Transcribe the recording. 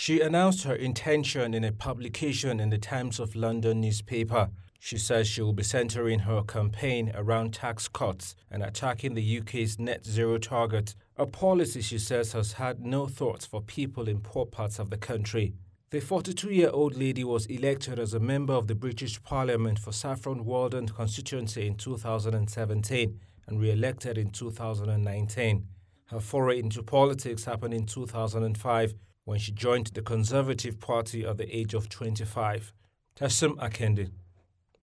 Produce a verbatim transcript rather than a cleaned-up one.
She announced her intention in a publication in the Times of London newspaper. She says she will be centering her campaign around tax cuts and attacking the U K's net zero target, a policy she says has had no thoughts for people in poor parts of the country. The forty-two-year-old lady was elected as a member of the British Parliament for Saffron Walden constituency in two thousand seventeen and re-elected in two thousand nineteen. Her foray into politics happened in two thousand five when she joined the Conservative Party at the age of twenty-five. Tassim Akende.